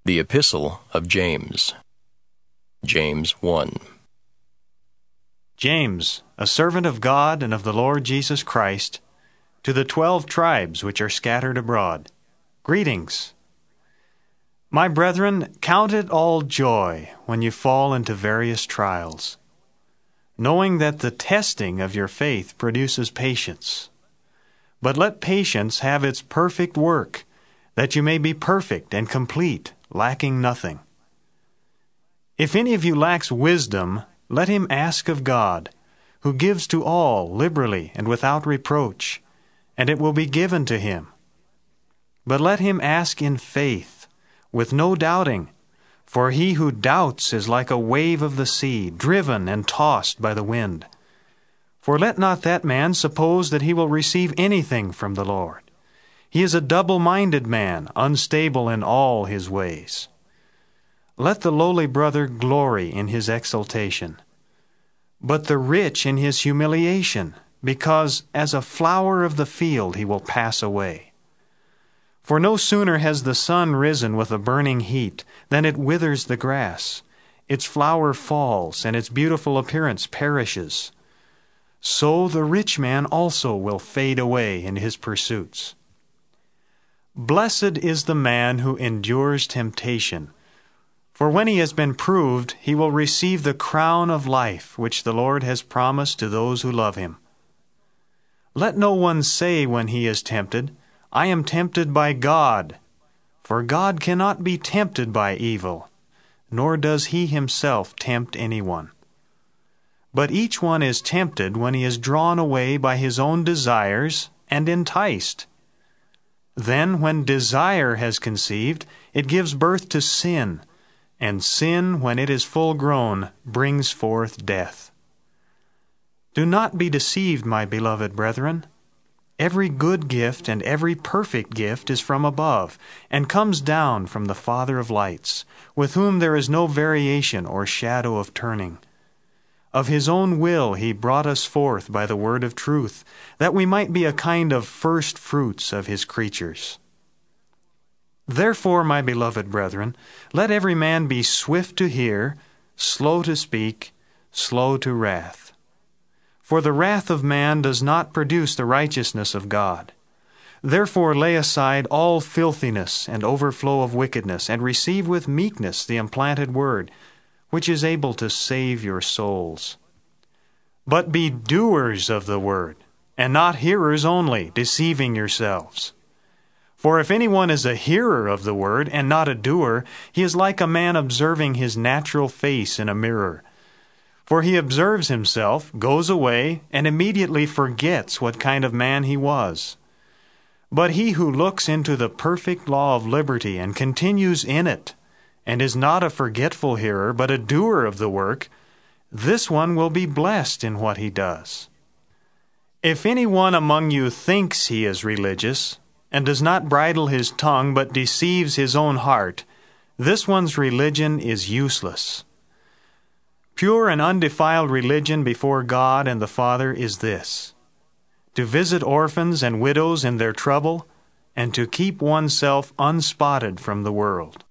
The Epistle of James. James 1. James, a servant of God and of the Lord Jesus Christ, to the 12 tribes which are scattered abroad, greetings. My brethren, count it all joy when you fall into various trials, knowing that the testing of your faith produces patience. But let patience have its perfect work, that you may be perfect and complete, lacking nothing. If any of you lacks wisdom, let him ask of God, who gives to all liberally and without reproach, and it will be given to him. But let him ask in faith, with no doubting, for he who doubts is like a wave of the sea, driven and tossed by the wind. For let not that man suppose that he will receive anything from the Lord. He is a double-minded man, unstable in all his ways. Let the lowly brother glory in his exaltation, but the rich in his humiliation, because as a flower of the field he will pass away. For no sooner has the sun risen with a burning heat than it withers the grass. Its flower falls, and its beautiful appearance perishes. So the rich man also will fade away in his pursuits. Blessed is the man who endures temptation, for when he has been proved, he will receive the crown of life which the Lord has promised to those who love him. Let no one say when he is tempted, I am tempted by God, for God cannot be tempted by evil, nor does he himself tempt anyone. But each one is tempted when he is drawn away by his own desires and enticed. Then, when desire has conceived, it gives birth to sin, and sin, when it is full grown, brings forth death. Do not be deceived, my beloved brethren. Every good gift and every perfect gift is from above, and comes down from the Father of lights, with whom there is no variation or shadow of turning. Of his own will he brought us forth by the word of truth, that we might be a kind of first fruits of his creatures. Therefore, my beloved brethren, let every man be swift to hear, slow to speak, slow to wrath. For the wrath of man does not produce the righteousness of God. Therefore lay aside all filthiness and overflow of wickedness, and receive with meekness the implanted word, which is able to save your souls. But be doers of the word, and not hearers only, deceiving yourselves. For if anyone is a hearer of the word, and not a doer, he is like a man observing his natural face in a mirror. For he observes himself, goes away, and immediately forgets what kind of man he was. But he who looks into the perfect law of liberty and continues in it, and is not a forgetful hearer, but a doer of the work, this one will be blessed in what he does. If anyone among you thinks he is religious, and does not bridle his tongue, but deceives his own heart, this one's religion is useless. Pure and undefiled religion before God and the Father is this: to visit orphans and widows in their trouble, and to keep oneself unspotted from the world.